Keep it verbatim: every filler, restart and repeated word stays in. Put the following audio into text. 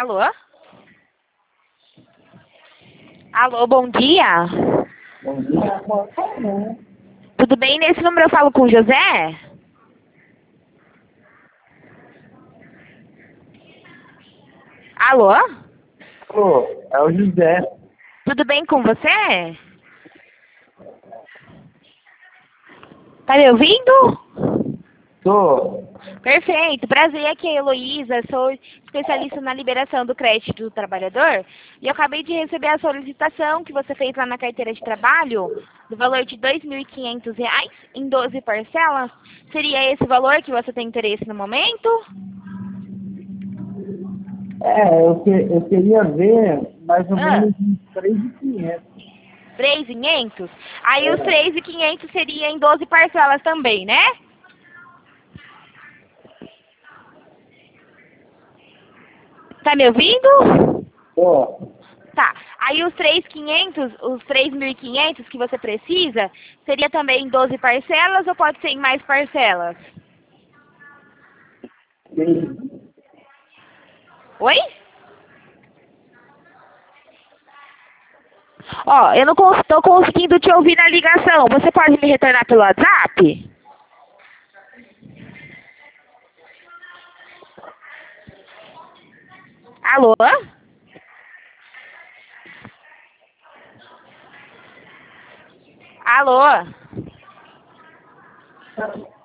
Alô? Alô, bom dia. Bom dia, bom. Tudo bem? Nesse número eu falo com o José? Alô? Alô, é o José. Tudo bem com você? Tá me ouvindo? Tô. Perfeito. Prazer, aqui é a Heloísa. Sou especialista na liberação do crédito do trabalhador. E eu acabei de receber a solicitação que você fez lá na carteira de trabalho, do valor de dois mil e quinhentos reais em doze parcelas. Seria esse o valor que você tem interesse no momento? É, eu, que, eu queria ver mais ou Ah, menos uns três mil e quinhentos. três mil e quinhentos? Aí os É, três mil e quinhentos seria em doze parcelas também, né? Tá me ouvindo? tô. Tá. Aí os três mil e quinhentos, os três mil e quinhentos que você precisa, seria também em doze parcelas ou pode ser em mais parcelas? Sim. Oi? Ó, eu não estou conseguindo te ouvir na ligação. Você pode me retornar pelo WhatsApp? Alô? Alô?